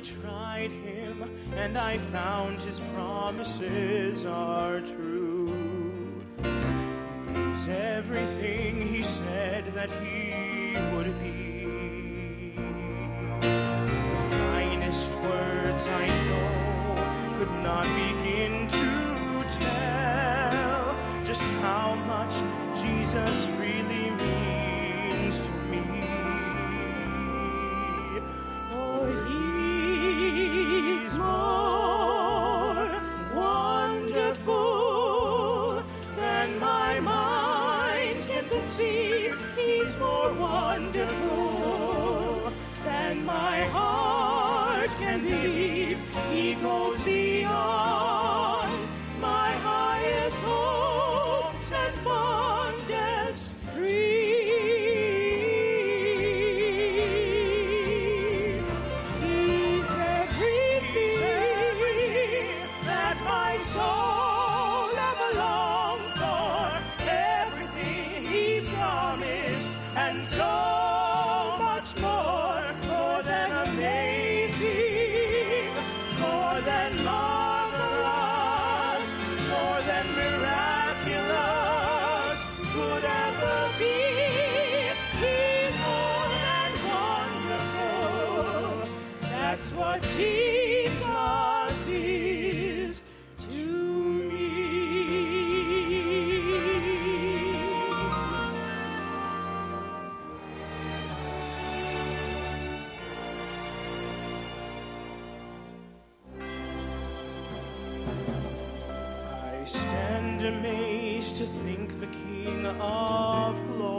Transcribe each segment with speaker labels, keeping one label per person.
Speaker 1: tried him, and I found his promises are true. He's everything he said that he would be. The finest words I know could not begin to tell just how much Jesus really means to me. For he's more wonderful than my mind can conceive. He's more wonderful than my heart can believe. He goes beyond my highest hopes and fondest dreams. He's everything that my soul ever longed for, everything he promised, and so much more than amazing, more than marvelous, more than miraculous could ever be. He's more than wonderful. That's what Jesus is to me. I stand amazed to think the King of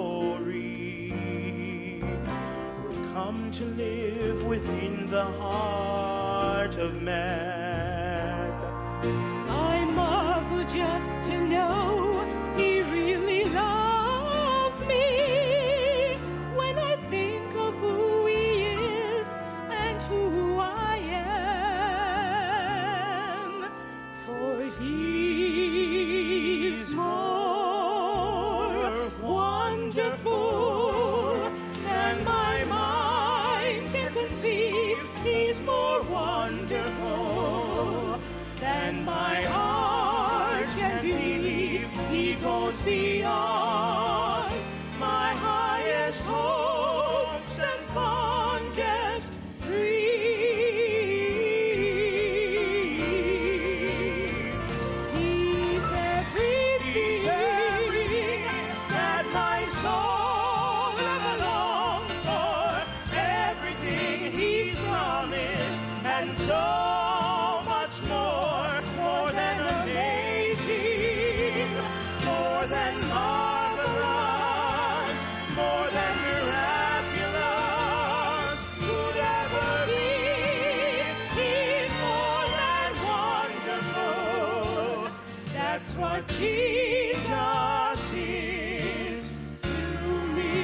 Speaker 1: glory would come to live within the heart of man. I marvel just to know he really loves me when I think of who he is and who I am. For he's more wonderful than my mind can conceive. He's more wonderful than my heart can believe. He goes beyond my highest hopes and fondest dreams. He's everything that my soul ever longed for, everything he's promised, and so much more than amazing, more than marvelous, more than miraculous could ever be. He's more than wonderful. That's what Jesus is to me.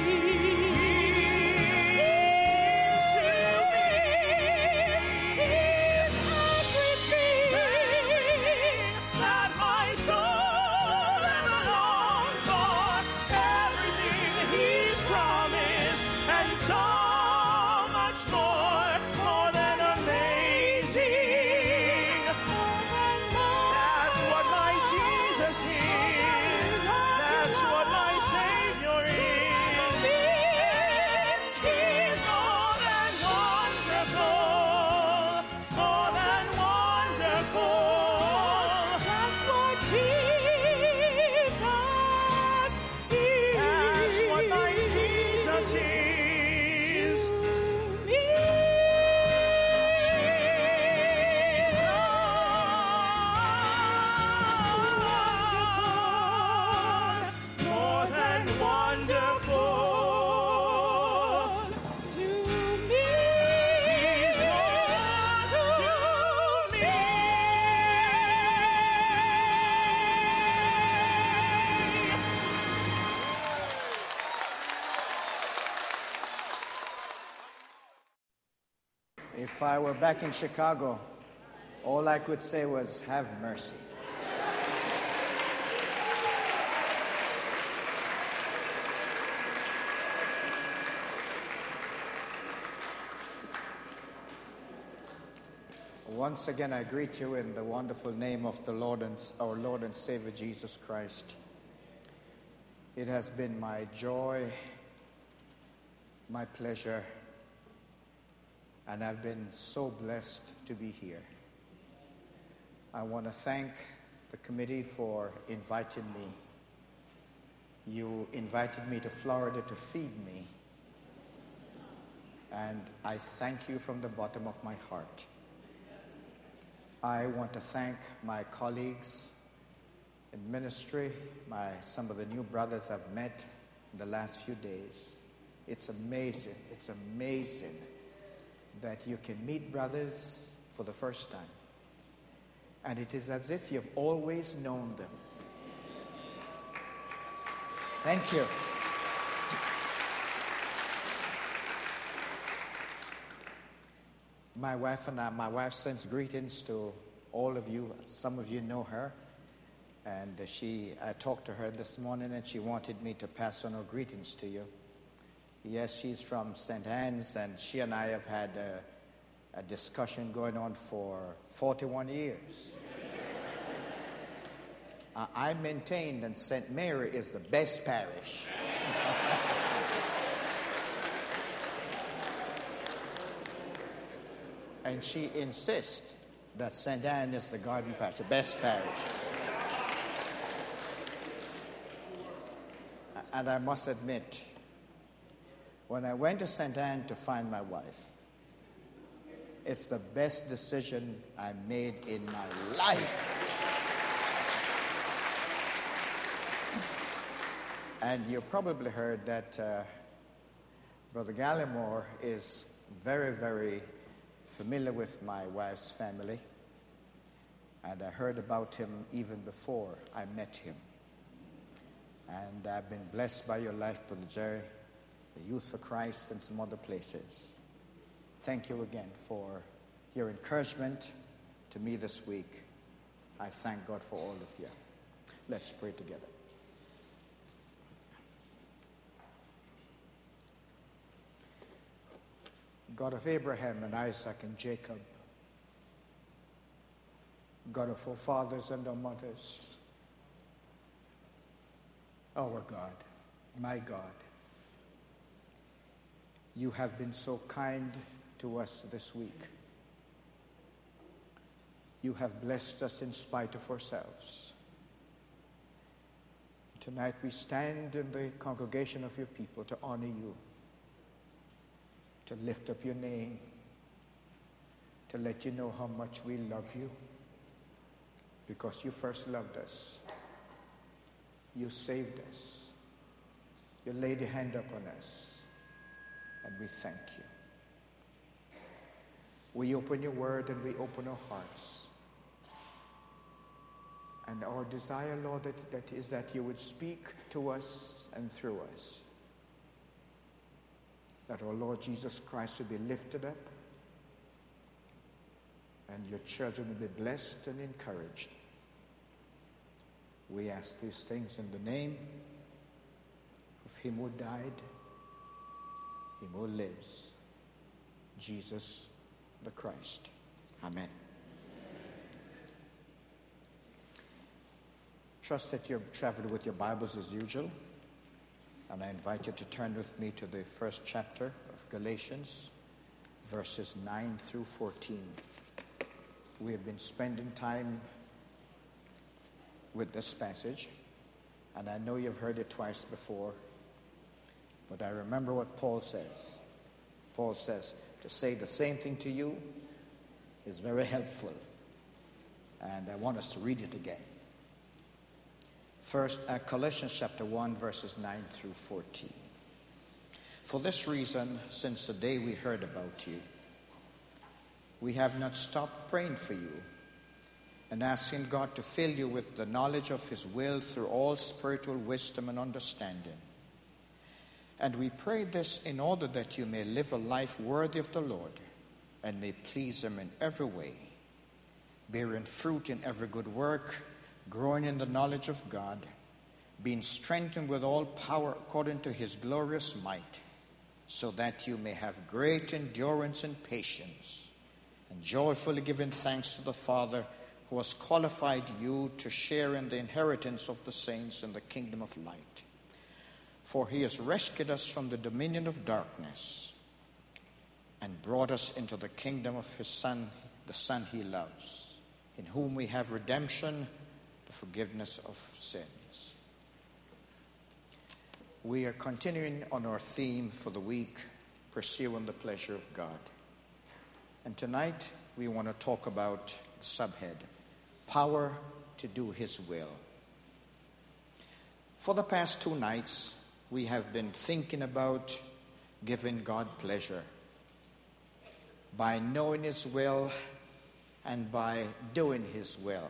Speaker 1: He's to me. He's everything that my soul ever longed for, everything he's promised, and so much more than amazing. That's what my Jesus is. That's what my Savior is. He's more than wonderful, more than wonderful. That's what Jesus is. That's what my Jesus is to me. Jesus, more than wonderful to me. To me.
Speaker 2: If I were back in Chicago, all I could say was, have mercy. Once again, I greet you in the wonderful name of the Lord and our Lord and Savior Jesus Christ. It has been my joy, my pleasure, and I've been so blessed to be here. I want to thank the committee for inviting me. You invited me to Florida to feed me, and I thank you from the bottom of my heart. I want to thank my colleagues in ministry, some of the new brothers I've met in the last few days. It's amazing that you can meet brothers for the first time. And it is as if you've always known them. Thank you. My wife sends greetings to all of you. Some of you know her. And I talked to her this morning and she wanted me to pass on her greetings to you. Yes, she's from St. Anne's, and she and I have had a discussion going on for 41 years. I maintain that St. Mary is the best parish. And she insists that St. Anne is the garden parish, the best parish. And I must admit, when I went to St. Anne to find my wife, it's the best decision I made in my life. And you probably heard that Brother Gallimore is very, very familiar with my wife's family. And I heard about him even before I met him. And I've been blessed by your life, Brother Jerry, the Youth for Christ, and some other places. Thank you again for your encouragement to me this week. I thank God for all of you. Let's pray together. God of Abraham and Isaac and Jacob, God of our fathers and our mothers, our God, my God, you have been so kind to us this week. You have blessed us in spite of ourselves. Tonight we stand in the congregation of your people to honor you, to lift up your name, to let you know how much we love you, because you first loved us. You saved us. You laid your hand upon us, and we thank you. We open your word and we open our hearts. And our desire, Lord, that is that you would speak to us and through us. That our Lord Jesus Christ would be lifted up and your children will be blessed and encouraged. We ask these things in the name of him who died, him who lives, Jesus the Christ. Amen. Trust that you've traveled with your Bibles as usual. And I invite you to turn with me to the first chapter of Galatians, verses 9 through 14. We have been spending time with this passage, and I know you've heard it twice before, but I remember what Paul says. Paul says, to say the same thing to you is very helpful, and I want us to read it again. First, Colossians chapter 1, verses 9 through 14. For this reason, since the day we heard about you, we have not stopped praying for you and asking God to fill you with the knowledge of his will through all spiritual wisdom and understanding. And we pray this in order that you may live a life worthy of the Lord and may please him in every way, bearing fruit in every good work, growing in the knowledge of God, being strengthened with all power according to his glorious might, so that you may have great endurance and patience, and joyfully giving thanks to the Father who has qualified you to share in the inheritance of the saints in the kingdom of light. For he has rescued us from the dominion of darkness and brought us into the kingdom of his Son, the Son he loves, in whom we have redemption, the forgiveness of sins. We are continuing on our theme for the week, Pursuing the Pleasure of God. And tonight we want to talk about the subhead, Power to Do his will. For the past 2 nights, we have been thinking about giving God pleasure by knowing his will and by doing his will.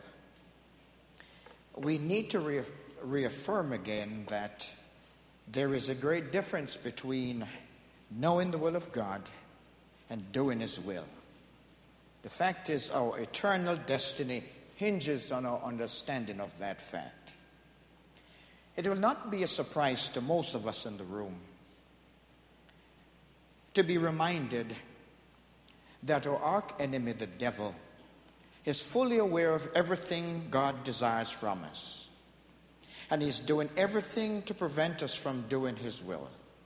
Speaker 2: We need to reaffirm again that there is a great difference between knowing the will of God and doing his will. The fact is, our eternal destiny hinges on our understanding of that fact. It will not be a surprise to most of us in the room to be reminded that our arch enemy, the devil, is fully aware of everything God desires from us. And he's doing everything to prevent us from doing his will.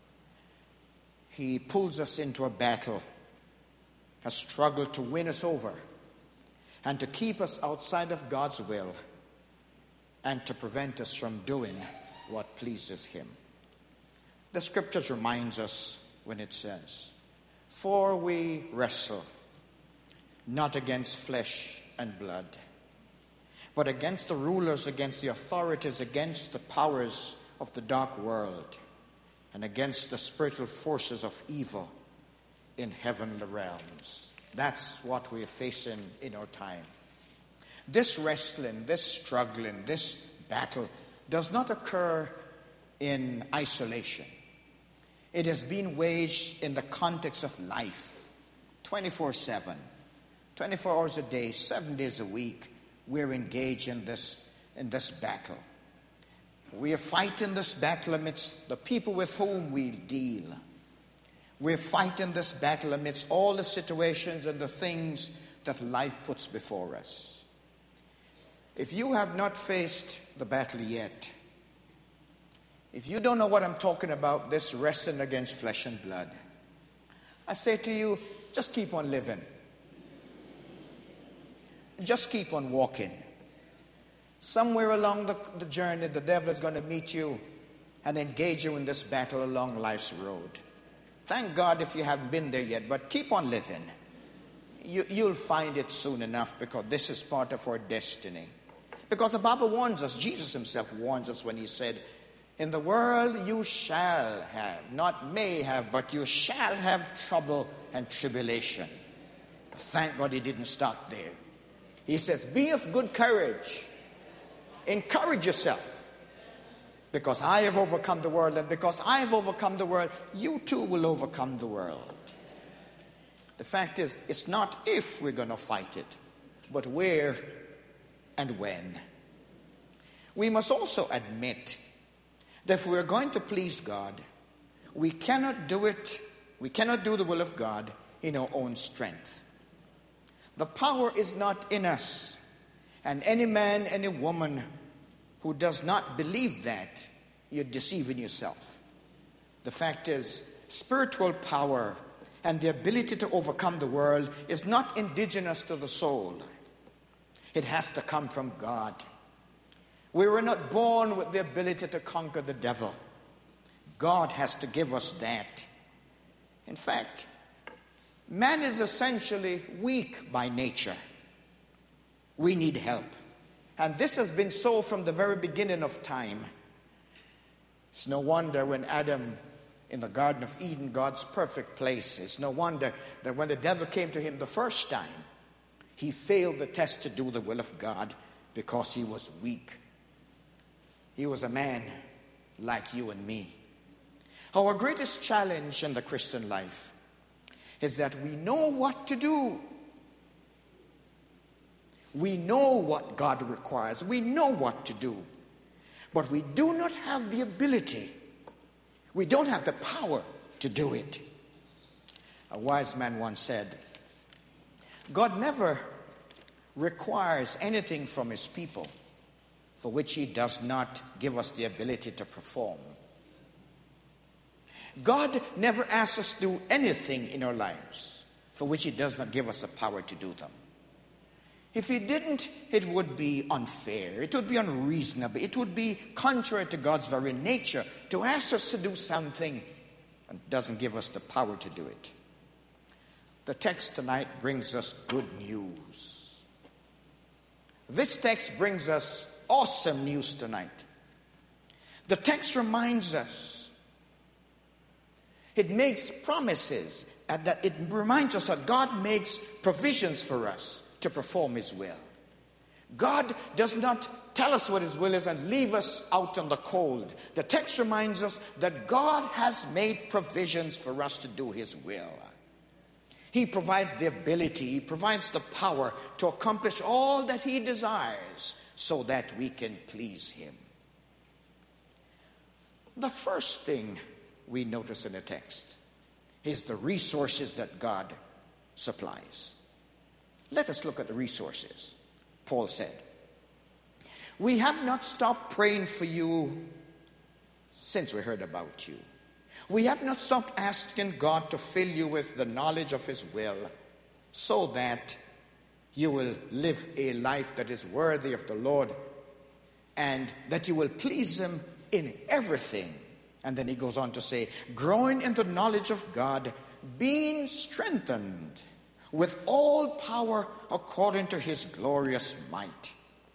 Speaker 2: He pulls us into a battle, has struggled to win us over, and to keep us outside of God's will, and to prevent us from doing what pleases him. The scriptures reminds us when it says, "For we wrestle not against flesh and blood, but against the rulers, against the authorities, against the powers of the dark world, and against the spiritual forces of evil in heavenly realms." That's what we're facing in our time. This wrestling, this struggling, this battle does not occur in isolation. It has been waged in the context of life, 24/7, 24 hours a day, 7 days a week. We're engaged in this battle. We are fighting this battle amidst the people with whom we deal. We're fighting this battle amidst all the situations and the things that life puts before us. If you have not faced the battle yet, if you don't know what I'm talking about, this wrestling against flesh and blood, I say to you, just keep on living. Just keep on walking. Somewhere along the journey, the devil is going to meet you and engage you in this battle along life's road. Thank God if you haven't been there yet, but keep on living. You'll find it soon enough, because this is part of our destiny. Because the Bible warns us, Jesus himself warns us when he said, "In the world you shall have," not may have, but you shall have trouble and tribulation. Thank God he didn't stop there. He says, "Be of good courage. Encourage yourself. Because I have overcome the world, and because I have overcome the world, you too will overcome the world." The fact is, it's not if we're going to fight it, but where and when. We must also admit that if we're going to please God, we cannot do the will of God in our own strength. The power is not in us, and any man, any woman who does not believe that, you're deceiving yourself. The fact is, spiritual power and the ability to overcome the world is not indigenous to the soul. It has to come from God. We were not born with the ability to conquer the devil. God has to give us that. In fact, man is essentially weak by nature. We need help. And this has been so from the very beginning of time. It's no wonder when Adam, in the Garden of Eden, God's perfect place, it's no wonder that when the devil came to him the first time, he failed the test to do the will of God because he was weak. He was a man like you and me. Our greatest challenge in the Christian life is that we know what to do. We know what God requires. We know what to do. But we do not have the ability. We don't have the power to do it. A wise man once said, God never requires anything from his people for which he does not give us the ability to perform. God never asks us to do anything in our lives for which he does not give us the power to do them. If he didn't, it would be unfair, it would be unreasonable, it would be contrary to God's very nature to ask us to do something and doesn't give us the power to do it. The text tonight brings us good news. This text brings us awesome news tonight. The text reminds us, it makes promises, and that it reminds us that God makes provisions for us to perform his will. God does not tell us what his will is and leave us out in the cold. The text reminds us that God has made provisions for us to do his will. He provides the ability, he provides the power to accomplish all that he desires so that we can please him. The first thing we notice in the text is the resources that God supplies. Let us look at the resources. Paul said, "We have not stopped praying for you since we heard about you. We have not stopped asking God to fill you with the knowledge of his will so that you will live a life that is worthy of the Lord and that you will please him in everything." And then he goes on to say, "Growing in the knowledge of God, being strengthened with all power according to his glorious might."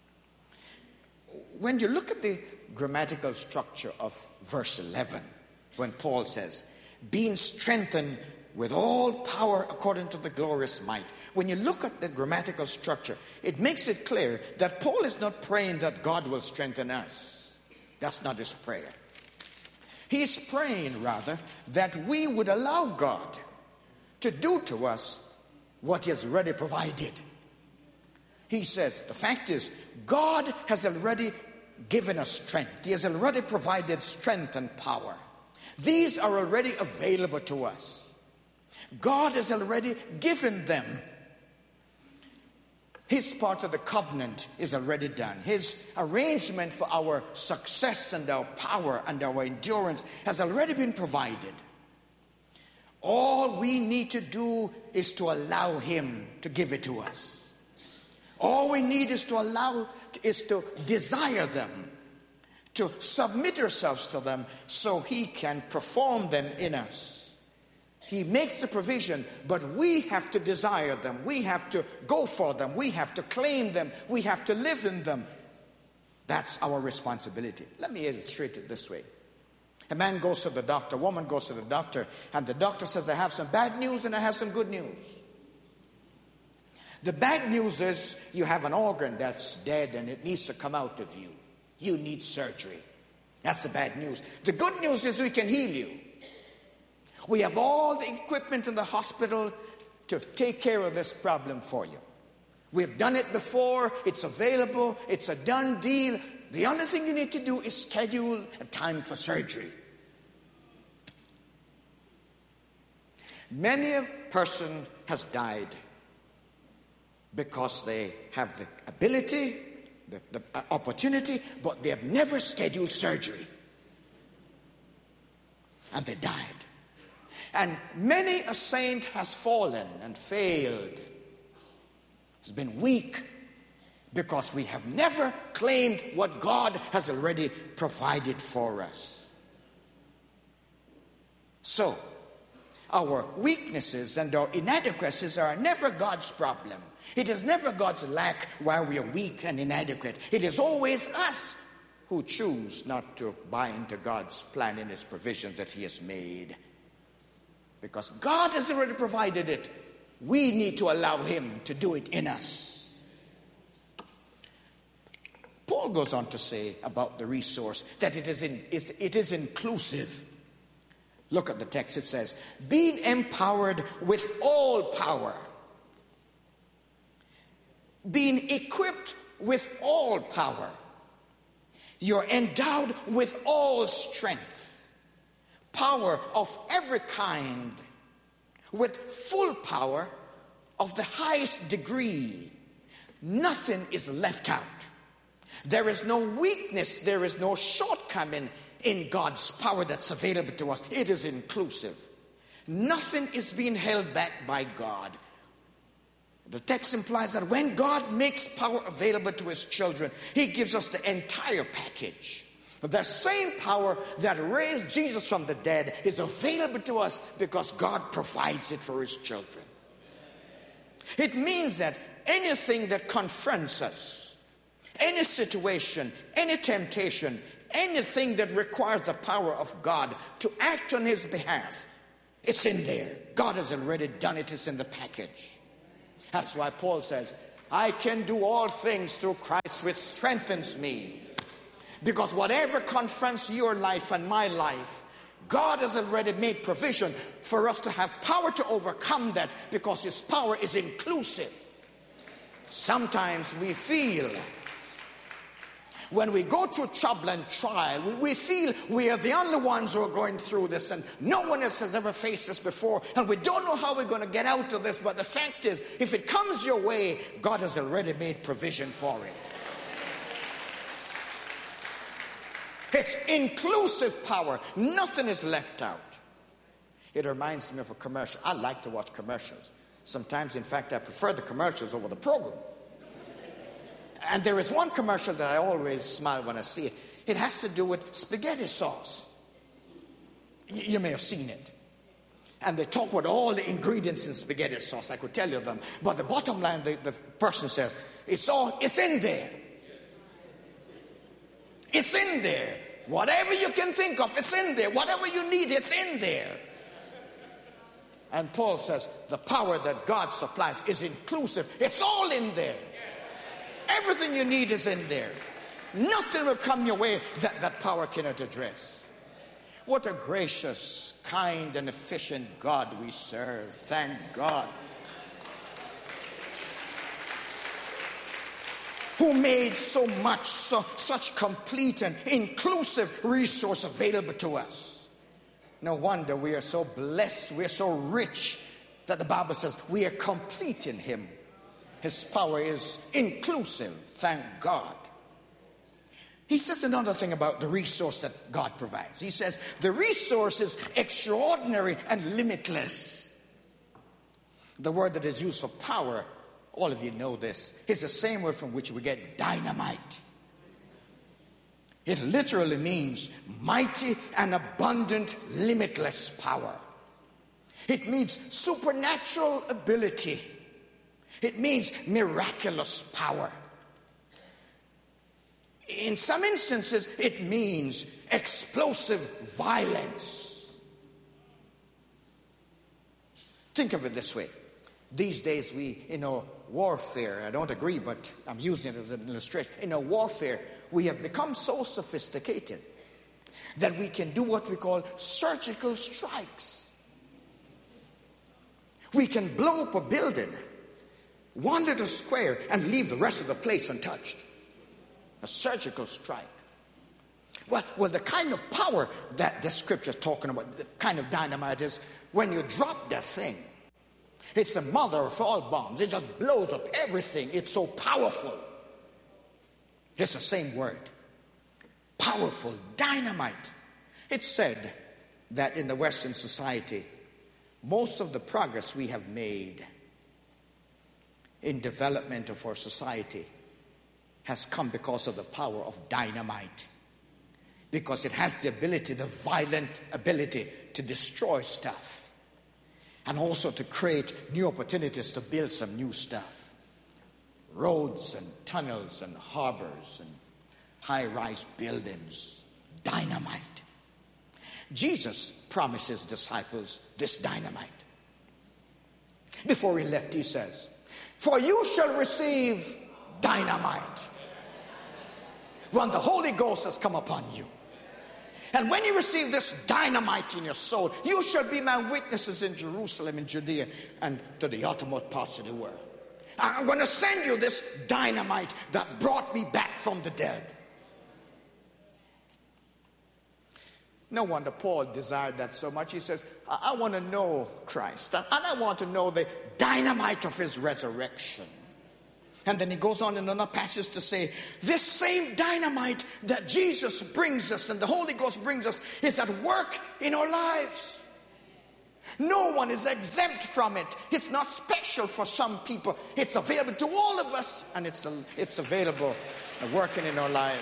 Speaker 2: When you look at the grammatical structure of verse 11, when Paul says, "being strengthened with all power according to the glorious might," when you look at the grammatical structure, it makes it clear that Paul is not praying that God will strengthen us. That's not his prayer. He's praying, rather, that we would allow God to do to us what he has already provided. He says, the fact is, God has already given us strength. He has already provided strength and power. These are already available to us. God has already given them. His part of the covenant is already done. His arrangement for our success and our power and our endurance has already been provided. All we need to do is to allow him to give it to us. All we need is to desire them, to submit ourselves to them so he can perform them in us. He makes the provision, but we have to desire them. We have to go for them. We have to claim them. We have to live in them. That's our responsibility. Let me illustrate it this way. A man goes to the doctor, a woman goes to the doctor, and the doctor says, "I have some bad news and I have some good news." The bad news is you have an organ that's dead and it needs to come out of you. You need surgery. That's the bad news. The good news is we can heal you. We have all the equipment in the hospital to take care of this problem for you. We've done it before. It's available. It's a done deal. The only thing you need to do is schedule a time for surgery. Many a person has died because they have the ability, the opportunity, but they have never scheduled surgery. And they died. And many a saint has fallen and failed. It's been weak because we have never claimed what God has already provided for us. So, our weaknesses and our inadequacies are never God's problem. It is never God's lack while we are weak and inadequate. It is always us who choose not to buy into God's plan and his provisions that he has made. Because God has already provided it, we need to allow him to do it in us. Paul goes on to say about the resource that it is inclusive. Look at the text. It says, being empowered with all power. Being equipped with all power. You're endowed with all strength. Power of every kind, with full power of the highest degree. Nothing is left out. There is no weakness, there is no shortcoming in God's power that's available to us. It is inclusive. Nothing is being held back by God. The text implies that when God makes power available to his children, he gives us the entire package. The same power that raised Jesus from the dead is available to us because God provides it for his children. It means that anything that confronts us, any situation, any temptation, anything that requires the power of God to act on his behalf, it's in there. God has already done it. It's in the package. That's why Paul says, I can do all things through Christ which strengthens me. Because whatever confronts your life and my life, God has already made provision for us to have power to overcome that because his power is inclusive. Sometimes we feel, when we go through trouble and trial, we feel we are the only ones who are going through this and no one else has ever faced this before and we don't know how we're going to get out of this. But the fact is, if it comes your way, God has already made provision for it. It's inclusive power. Nothing is left out. It reminds me of a commercial. I like to watch commercials. Sometimes, in fact, I prefer the commercials over the program. And there is one commercial that I always smile when I see it. It has to do with spaghetti sauce. You may have seen it. And they talk about all the ingredients in spaghetti sauce. I could tell you them. But the bottom line, the person says, it's in there. It's in there. Whatever you can think of, it's in there. Whatever you need, it's in there. And Paul says the power that God supplies is inclusive. It's all in there. Everything you need is in there. Nothing will come your way that power cannot address. What a gracious, kind, and efficient God we serve. Thank God. Who made so much, such complete and inclusive resource available to us. No wonder we are so blessed, we are so rich that the Bible says we are complete in him. His power is inclusive, thank God. He says another thing about the resource that God provides. He says the resource is extraordinary and limitless. The word that is used for power, all of you know this, is the same word from which we get dynamite. It literally means mighty and abundant, limitless power. It means supernatural ability. It means miraculous power. In some instances, it means explosive violence. Think of it this way. These days we, warfare, I don't agree, but I'm using it as an illustration. In warfare, we have become so sophisticated that we can do what we call surgical strikes. We can blow up a building, one little square, and leave the rest of the place untouched. A surgical strike. Well, the kind of power that the scripture is talking about, the kind of dynamite is when you drop that thing, it's the mother of all bombs. It just blows up everything. It's so powerful. It's the same word. Powerful, dynamite. It's said that in the Western society, most of the progress we have made in development of our society has come because of the power of dynamite. Because it has the ability, the violent ability to destroy stuff. And also to create new opportunities to build some new stuff. Roads and tunnels and harbors and high-rise buildings. Dynamite. Jesus promised his disciples this dynamite. Before he left, he says, "For you shall receive dynamite when the Holy Ghost has come upon you. And when you receive this dynamite in your soul, you shall be my witnesses in Jerusalem, in Judea, and to the uttermost parts of the world." I'm going to send you this dynamite that brought me back from the dead. No wonder Paul desired that so much. He says, I want to know Christ. And I want to know the dynamite of his resurrection. And then he goes on in another passage to say, this same dynamite that Jesus brings us and the Holy Ghost brings us is at work in our lives. No one is exempt from it. It's not special for some people. It's available to all of us, and it's available and working in our lives.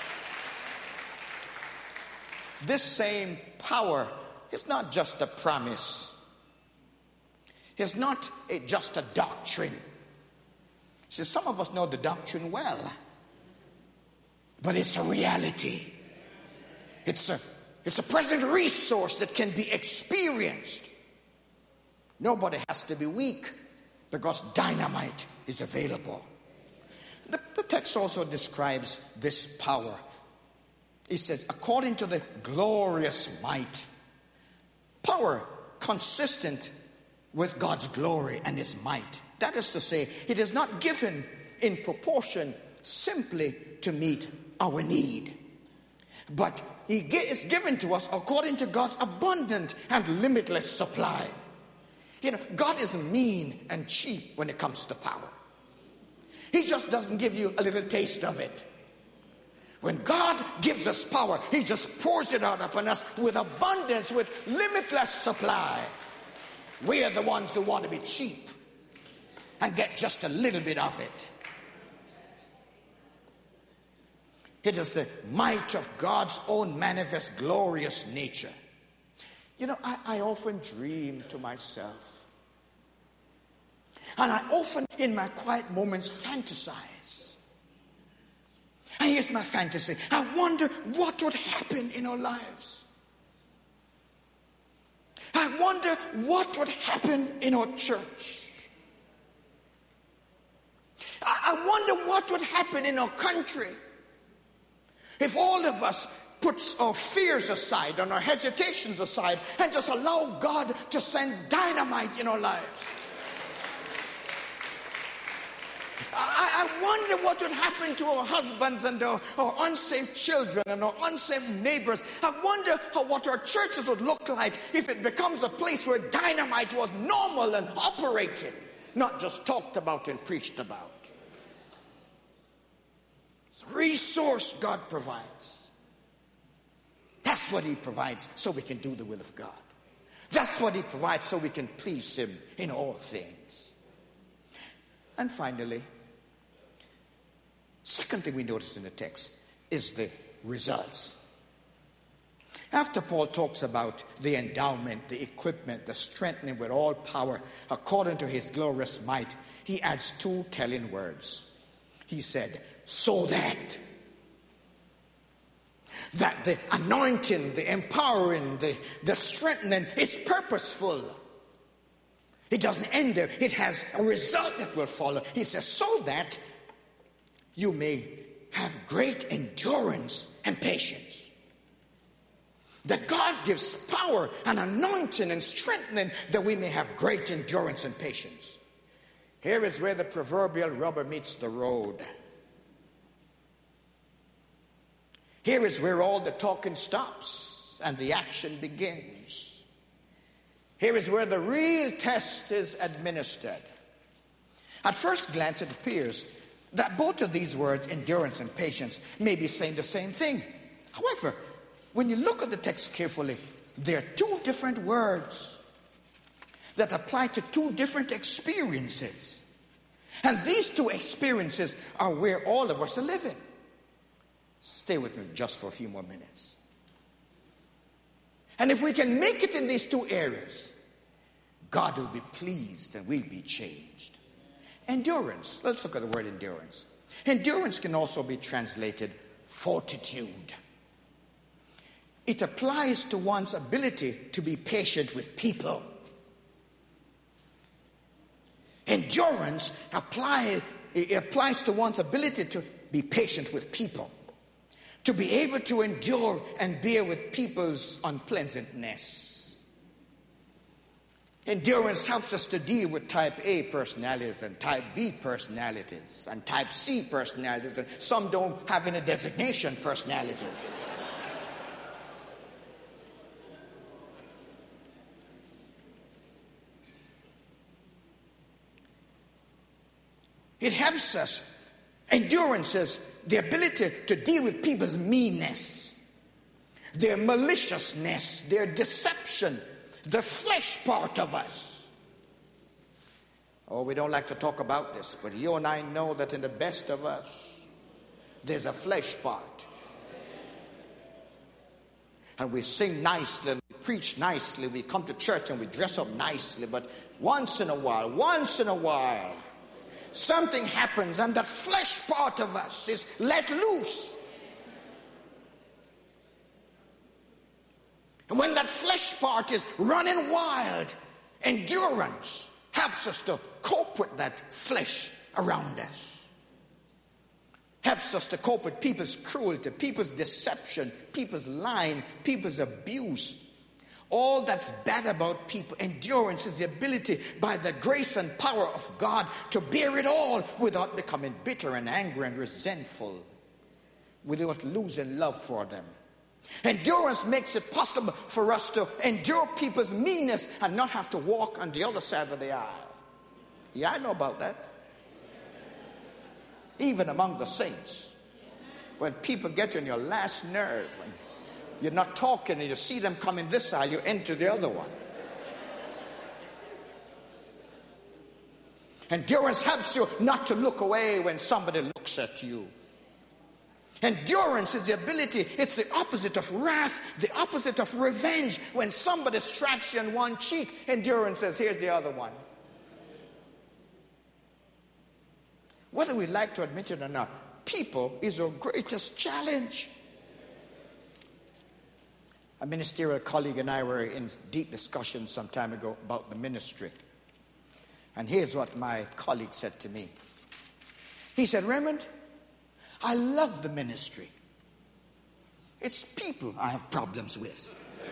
Speaker 2: This same power is not just a promise. It's not just a doctrine. See, some of us know the doctrine well, but it's a reality. It's a present resource that can be experienced. Nobody has to be weak because dynamite is available. The text also describes this power. It says, according to the glorious might. Power consistent with God's glory and his might. That is to say, it is not given in proportion simply to meet our need, but it is given to us according to God's abundant and limitless supply. You know, God isn't mean and cheap when it comes to power. He just doesn't give you a little taste of it. When God gives us power, he just pours it out upon us with abundance, with limitless supply. We are the ones who want to be cheap and get just a little bit of it. It is the might of God's own manifest glorious nature. You know, I often dream to myself. And I often, in my quiet moments, fantasize. And here's my fantasy. I wonder what would happen in our lives. I wonder what would happen in our church. I wonder what would happen in our country if all of us put our fears aside and our hesitations aside and just allow God to send dynamite in our lives. I wonder what would happen to our husbands and our unsaved children and our unsaved neighbors. I wonder what our churches would look like if it becomes a place where dynamite was normal and operated, not just talked about and preached about. It's a resource God provides. That's what he provides so we can do the will of God. That's what he provides so we can please him in all things. And finally, second thing we notice in the text is the results. After Paul talks about the endowment, the equipment, the strengthening with all power according to his glorious might, he adds two telling words. He said, so that the anointing, the empowering, the strengthening is purposeful. It doesn't end there. It has a result that will follow. He says, so that you may have great endurance and patience. That God gives power and anointing and strengthening that we may have great endurance and patience. Here is where the proverbial rubber meets the road. Here is where all the talking stops and the action begins. Here is where the real test is administered. At first glance, it appears that both of these words, endurance and patience, may be saying the same thing. However, when you look at the text carefully, there are two different words that apply to two different experiences. And these two experiences are where all of us are living. Stay with me just for a few more minutes. And if we can make it in these two areas, God will be pleased and we'll be changed. Endurance. Let's look at the word endurance. Endurance can also be translated fortitude. It applies to one's ability to be patient with people. Endurance applies to one's ability to be patient with people. To be able to endure and bear with people's unpleasantness. Endurance helps us to deal with type A personalities and type B personalities and type C personalities, and some don't have any designation personalities. it helps us. Endurance is the ability to deal with people's meanness, their maliciousness, their deception, the flesh part of us. Oh, we don't like to talk about this, but you and I know that in the best of us, there's a flesh part. And we sing nicely, we preach nicely, we come to church and we dress up nicely, but once in a while, something happens and that flesh part of us is let loose. And when that flesh part is running wild, endurance helps us to cope with that flesh around us. Helps us to cope with people's cruelty, people's deception, people's lying, people's abuse. All that's bad about people. Endurance is the ability by the grace and power of God to bear it all without becoming bitter and angry and resentful, without losing love for them. Endurance makes it possible for us to endure people's meanness and not have to walk on the other side of the aisle. Yeah, I know about that. Even among the saints, when people get on your last nerve and you're not talking and you see them come in this aisle, you enter the other one. Endurance helps you not to look away when somebody looks at you. Endurance is the ability, it's the opposite of wrath, the opposite of revenge. When somebody strikes you on one cheek, endurance says, here's the other one. Whether we like to admit it or not, people is our greatest challenge. A ministerial colleague and I were in deep discussion some time ago about the ministry. And here's what my colleague said to me. He said, Raymond, I love the ministry. It's people I have problems with.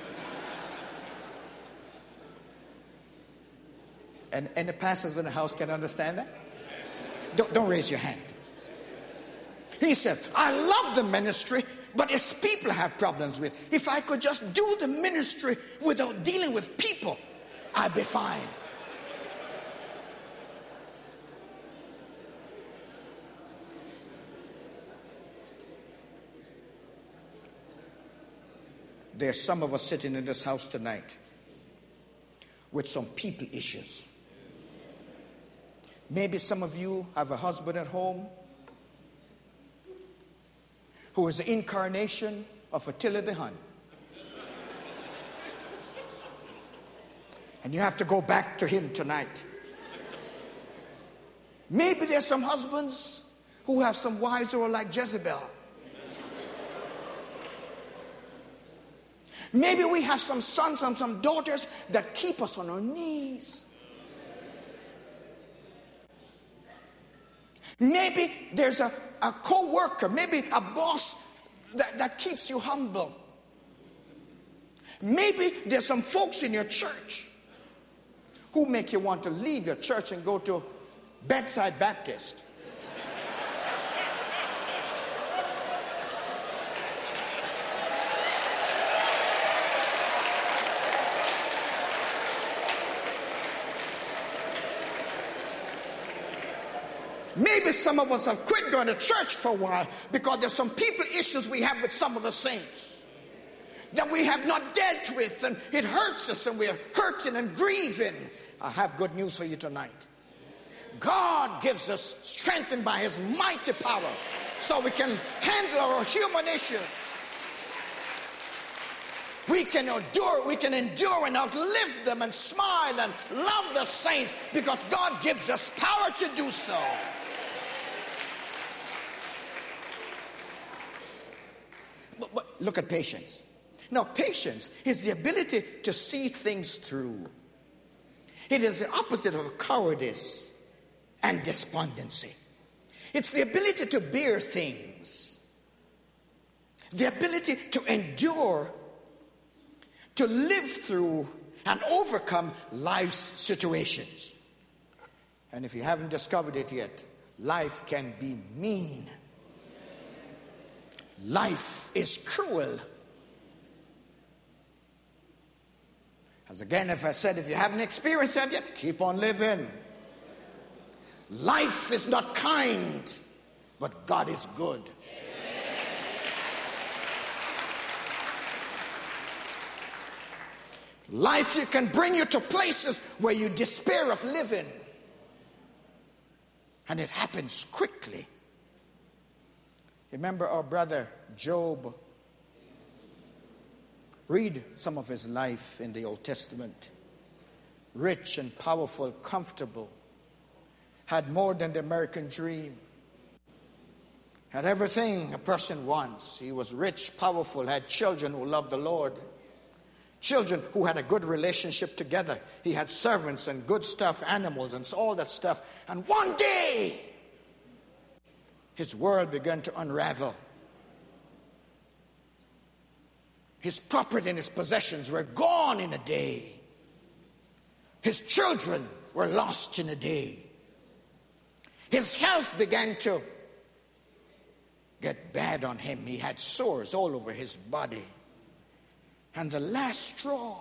Speaker 2: And the pastors in the house can understand that? Don't raise your hand. He says, I love the ministry, but it's people I have problems with. If I could just do the ministry without dealing with people, I'd be fine. There's some of us sitting in this house tonight with some people issues. Maybe some of you have a husband at home who is the incarnation of Attila the Hun. And you have to go back to him tonight. Maybe there's some husbands who have some wives who are like Jezebel. Maybe we have some sons and some daughters that keep us on our knees. Maybe there's a co-worker, maybe a boss that keeps you humble. Maybe there's some folks in your church who make you want to leave your church and go to Bedside Baptist. Maybe some of us have quit going to church for a while because there's some people issues we have with some of the saints that we have not dealt with, and it hurts us and we're hurting and grieving. I have good news for you tonight. God gives us strengthened by his mighty power so we can handle our human issues. We can endure and outlive them and smile and love the saints because God gives us power to do so. But look at patience. Now, patience is the ability to see things through. It is the opposite of cowardice and despondency. It's the ability to bear things, the ability to endure, to live through and overcome life's situations. And if you haven't discovered it yet, life can be mean. Life is cruel. As again, if I said, if you haven't experienced that yet, keep on living. Life is not kind, but God is good. Life can bring you to places where you despair of living. And it happens quickly. Remember our brother Job? Read some of his life in the Old Testament. Rich and powerful, comfortable. Had more than the American dream. Had everything a person wants. He was rich, powerful, had children who loved the Lord. Children who had a good relationship together. He had servants and good stuff, animals and all that stuff. And one day, his world began to unravel. His property and his possessions were gone in a day. His children were lost in a day. His health began to get bad on him. He had sores all over his body. And the last straw,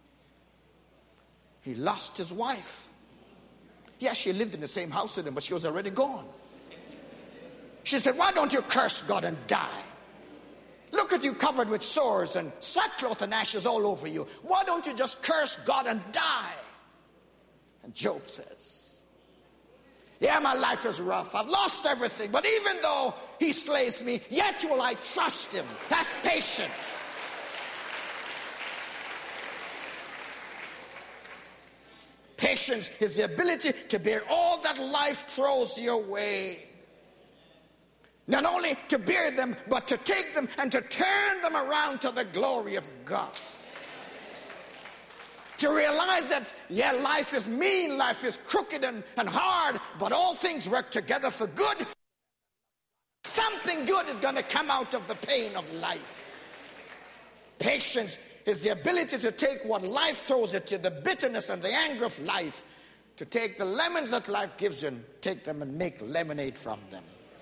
Speaker 2: he lost his wife. Yeah, she lived in the same house with him, but she was already gone. She said, why don't you curse God and die? Look at you covered with sores and sackcloth and ashes all over you. Why don't you just curse God and die? And Job says, yeah, my life is rough. I've lost everything. But even though he slays me, yet will I trust him. That's patience. Patience is the ability to bear all that life throws your way. Not only to bear them, but to take them and to turn them around to the glory of God. To realize that, yeah, life is mean, life is crooked and hard, but all things work together for good. Something good is going to come out of the pain of life. Patience is the ability to take what life throws at you, the bitterness and the anger of life, to take the lemons that life gives you and take them and make lemonade from them.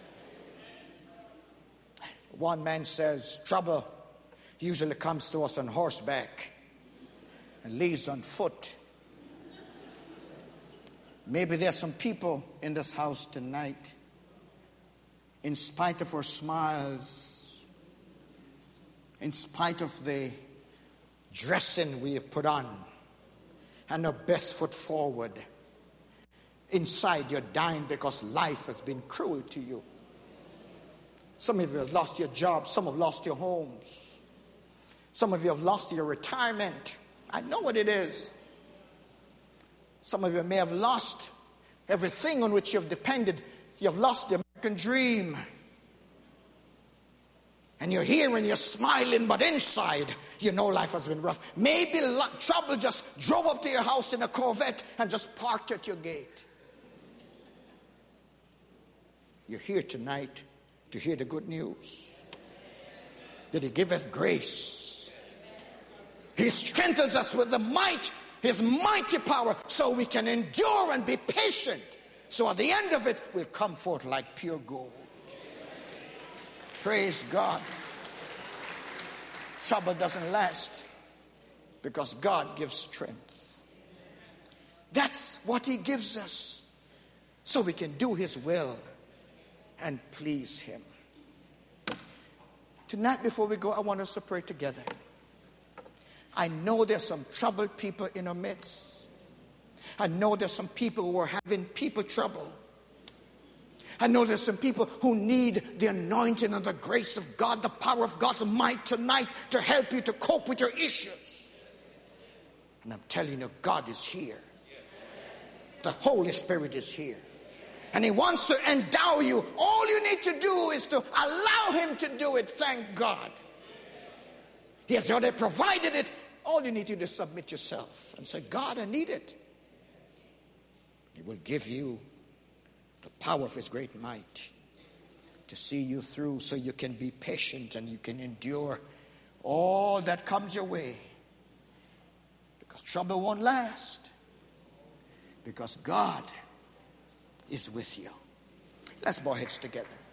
Speaker 2: One man says trouble usually comes to us on horseback and leaves on foot. Maybe there's some people in this house tonight, in spite of our smiles, in spite of the dressing we have put on and our best foot forward, inside you're dying because life has been cruel to you. Some of you have lost your jobs. Some have lost your homes. Some of you have lost your retirement. I know what it is. Some of you may have lost everything on which you have depended. You have lost the American dream. And you're here and you're smiling, but inside, you know life has been rough. Maybe trouble just drove up to your house in a Corvette and just parked at your gate. You're here tonight to hear the good news. That he giveth grace. He strengthens us with the might, his mighty power, so we can endure and be patient. So at the end of it, we'll come forth like pure gold. Praise God. Trouble doesn't last because God gives strength. That's what he gives us so we can do his will and please him. Tonight, before we go, I want us to pray together. I know there's some troubled people in our midst. I know there's some people who are having people trouble. I know there's some people who need the anointing and the grace of God, the power of God's might tonight to help you to cope with your issues. And I'm telling you, God is here. The Holy Spirit is here. And he wants to endow you. All you need to do is to allow him to do it. Thank God. He has already provided it. All you need to do is submit yourself and say, God, I need it. He will give you the power of his great might to see you through so you can be patient and you can endure all that comes your way. Because trouble won't last. Because God is with you. Let's bow our heads together.